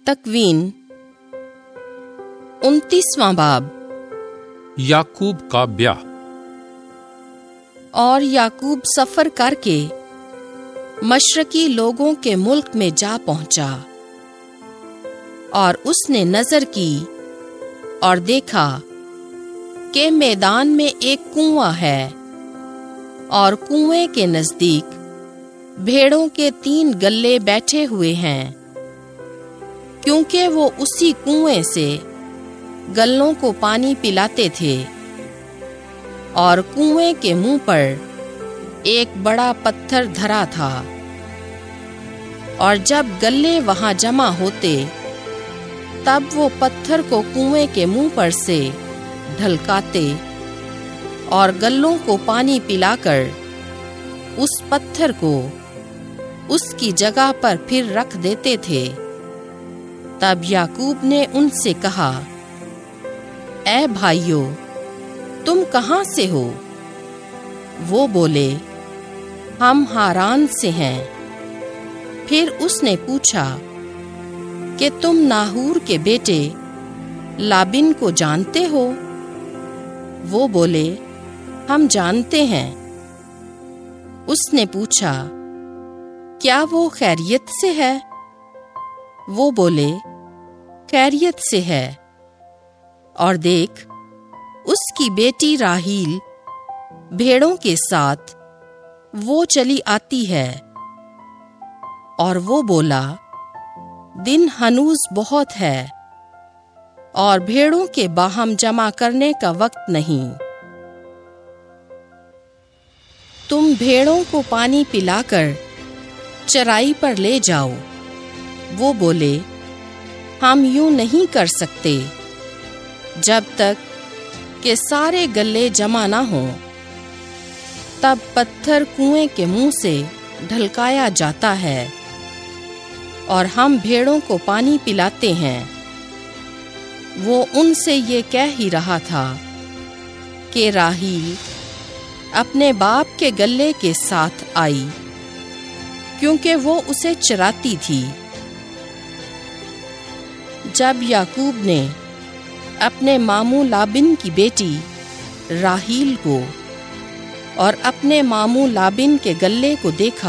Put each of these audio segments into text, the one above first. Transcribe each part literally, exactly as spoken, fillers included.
تکوین انتیسواں باب۔ یعقوب کا بیاہ۔ اور یعقوب سفر کر کے مشرقی لوگوں کے ملک میں جا پہنچا، اور اس نے نظر کی اور دیکھا کہ میدان میں ایک کنواں ہے، اور کنویں کے نزدیک بھیڑوں کے تین گلے بیٹھے ہوئے ہیں، کیونکہ وہ اسی کنویں سے گلوں کو پانی پلاتے تھے۔ اور کنویں کے منہ پر ایک بڑا پتھر دھرا تھا، اور جب گلے وہاں جمع ہوتے تب وہ پتھر کو کنویں کے منہ پر سے ڈھلکاتے اور گلوں کو پانی پلا کر اس پتھر کو اس کی جگہ پر پھر رکھ دیتے تھے۔ تب یعقوب نے ان سے کہا، اے بھائیو، تم کہاں سے ہو؟ وہ بولے، ہم ہاران سے ہیں۔ پھر اس نے پوچھا کہ تم ناہور کے بیٹے لابن کو جانتے ہو؟ وہ بولے، ہم جانتے ہیں۔ اس نے پوچھا، کیا وہ خیریت سے ہے؟ وہ بولے، خیریت سے ہے۔ اور دیکھ، اس کی بیٹی راہیل بھیڑوں کے ساتھ وہ چلی آتی ہے۔ اور وہ بولا، دن ہنوز بہت ہے، اور بھیڑوں کے باہم جمع کرنے کا وقت نہیں۔ تم بھیڑوں کو پانی پلا کر چرائی پر لے جاؤ۔ وہ بولے، ہم یوں نہیں کر سکتے جب تک کہ سارے گلے جمع نہ ہوں۔ تب پتھر کنویں کے منہ سے ڈھلکایا جاتا ہے، اور ہم بھیڑوں کو پانی پلاتے ہیں۔ وہ ان سے یہ کہہ ہی رہا تھا کہ راہیل اپنے باپ کے گلے کے ساتھ آئی، کیونکہ وہ اسے چراتی تھی۔ جب یعقوب نے اپنے ماموں لابن کی بیٹی راہیل کو اور اپنے ماموں لابن کے گلے کو دیکھا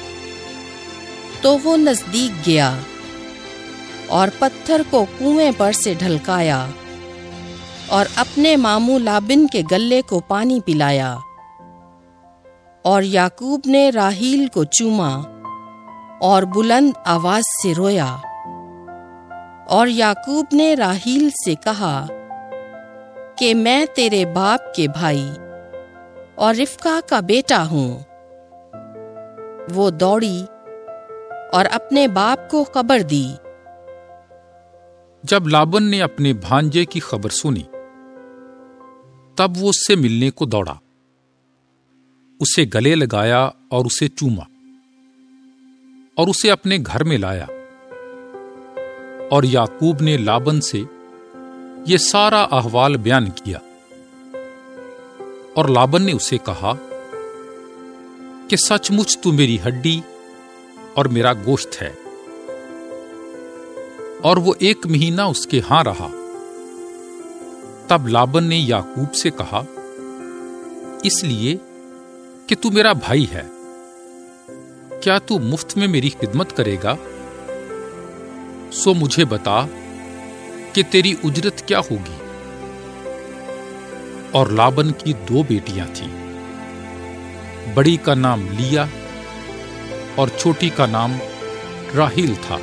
تو وہ نزدیک گیا اور پتھر کو کنویں پر سے ڈھلکایا اور اپنے ماموں لابن کے گلے کو پانی پلایا۔ اور یعقوب نے راہیل کو چوما اور بلند آواز سے رویا۔ اور یعقوب نے راہیل سے کہا کہ میں تیرے باپ کے بھائی اور رفقہ کا بیٹا ہوں۔ وہ دوڑی اور اپنے باپ کو خبر دی۔ جب لابن نے اپنے بھانجے کی خبر سنی تب وہ اس سے ملنے کو دوڑا، اسے گلے لگایا اور اسے چوما اور اسے اپنے گھر میں لایا۔ اور یعقوب نے لابن سے یہ سارا احوال بیان کیا۔ اور لابن نے اسے کہا کہ سچ مچ تو میری ہڈی اور میرا گوشت ہے۔ اور وہ ایک مہینہ اس کے ہاں رہا۔ تب لابن نے یعقوب سے کہا، اس لیے کہ تو میرا بھائی ہے، کیا تو مفت میں میری خدمت کرے گا؟ سو مجھے بتا کہ تیری اجرت کیا ہوگی؟ اور لابن کی دو بیٹیاں تھیں، بڑی کا نام لیا اور چھوٹی کا نام راہیل تھا۔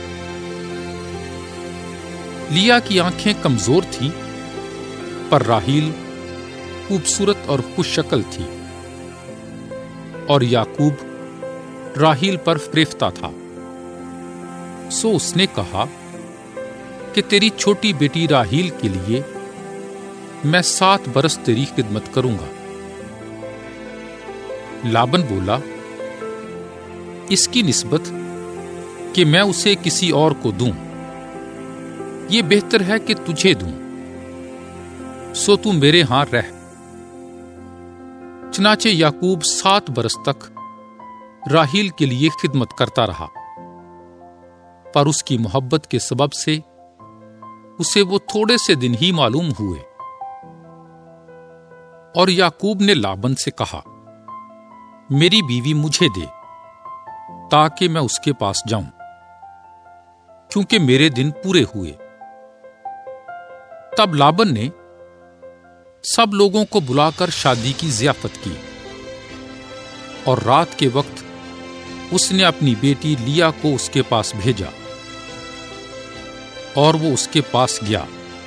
لیا کی آنکھیں کمزور تھیں، پر راہیل خوبصورت اور خوش شکل تھی۔ اور یعقوب راہیل پر فریفتہ تھا، سو اس نے کہا کہ تیری چھوٹی بیٹی راہیل کے لیے میں سات برس تیری خدمت کروں گا۔ لابن بولا، اس کی نسبت کہ میں اسے کسی اور کو دوں، یہ بہتر ہے کہ تجھے دوں، سو تو میرے ہاں رہ۔ چنانچہ یعقوب سات برس تک راہیل کے لیے خدمت کرتا رہا۔ پر اس کی محبت کے سبب سے اسے وہ تھوڑے سے دن ہی معلوم ہوئے۔ اور یعقوب نے لابن سے کہا، میری بیوی مجھے دے تاکہ میں اس کے پاس جاؤں، کیونکہ میرے دن پورے ہوئے۔ تب لابن نے سب لوگوں کو بلا کر شادی کی ضیافت کی، اور رات کے وقت اس نے اپنی بیٹی لیا کو اس کے پاس بھیجا، اور وہ اس کے پاس گیا،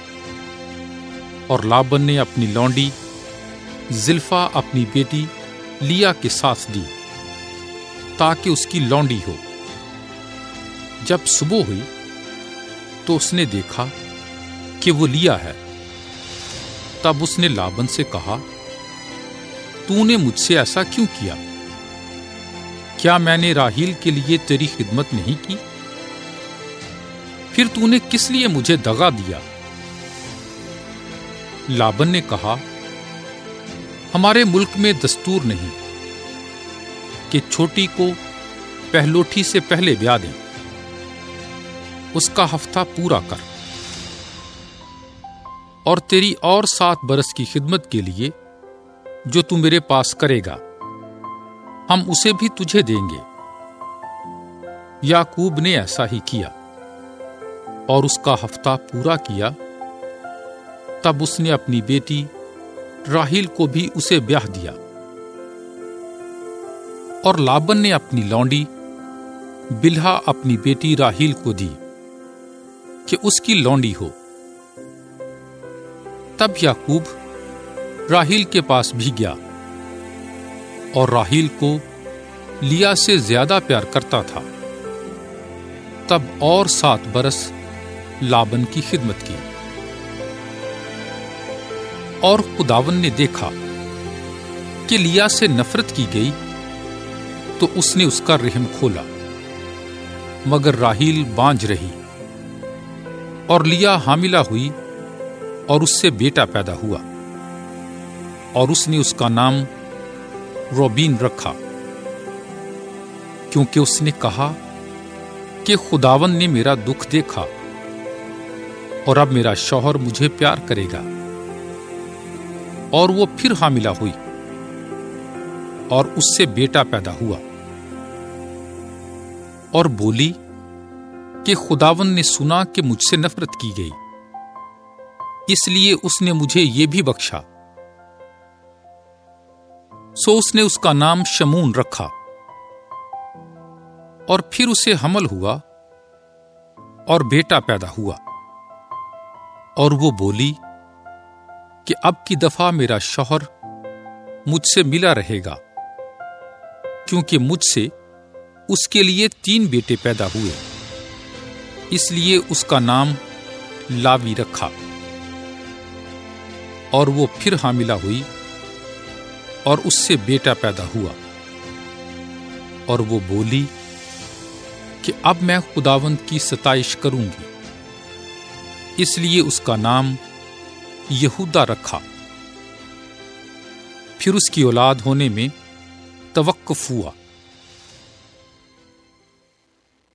اور لابن نے اپنی لونڈی زلفا اپنی بیٹی لیا کے ساتھ دی تاکہ اس کی لونڈی ہو۔ جب صبح ہوئی تو اس نے دیکھا کہ وہ لیا ہے۔ تب اس نے لابن سے کہا، تو نے مجھ سے ایسا کیوں کیا؟ کیا میں نے راحیل کے لیے تیری خدمت نہیں کی؟ پھر تو نے کس لیے مجھے دغا دیا؟ لابن نے کہا، ہمارے ملک میں دستور نہیں کہ چھوٹی کو پہلوٹھی سے پہلے بیاہ دیں، اس کا ہفتہ پورا کر، اور تیری اور سات برس کی خدمت کے لیے جو تو میرے پاس کرے گا ہم اسے بھی تجھے دیں گے۔ یعقوب نے ایسا ہی کیا اور اس کا ہفتہ پورا کیا۔ تب اس نے اپنی بیٹی راحیل کو بھی اسے بیاہ دیا، اور لابن نے اپنی لونڈی بلہا اپنی بیٹی راحیل کو دی کہ اس کی لونڈی ہو۔ تب یعقوب راحیل کے پاس بھی گیا، اور راحیل کو لیا سے زیادہ پیار کرتا تھا۔ تب اور سات برس لابن کی خدمت کی۔ اور خداوند نے دیکھا کہ لیا سے نفرت کی گئی، تو اس نے اس کا رحم کھولا، مگر راحیل بانجھ رہی، اور لیا حاملہ ہوئی اور اس سے بیٹا پیدا ہوا، اور اس نے اس کا نام روبین رکھا، کیونکہ اس نے کہا کہ خداوند نے میرا دکھ دیکھا، اور اب میرا شوہر مجھے پیار کرے گا۔ اور وہ پھر حاملہ ہوئی، اور اس سے بیٹا پیدا ہوا، اور بولی کہ خداوند نے سنا کہ مجھ سے نفرت کی گئی، اس لیے اس نے مجھے یہ بھی بخشا۔ سو اس نے اس کا نام شمون رکھا۔ اور پھر اسے حمل ہوا اور بیٹا پیدا ہوا، اور وہ بولی کہ اب کی دفعہ میرا شوہر مجھ سے ملا رہے گا، کیونکہ مجھ سے اس کے لیے تین بیٹے پیدا ہوئے، اس لیے اس کا نام لاوی رکھا۔ اور وہ پھر حاملہ ہوئی اور اس سے بیٹا پیدا ہوا، اور وہ بولی کہ اب میں خداوند کی ستائش کروں گی، اس لیے اس کا نام یہودا رکھا۔ پھر اس کی اولاد ہونے میں توقف ہوا۔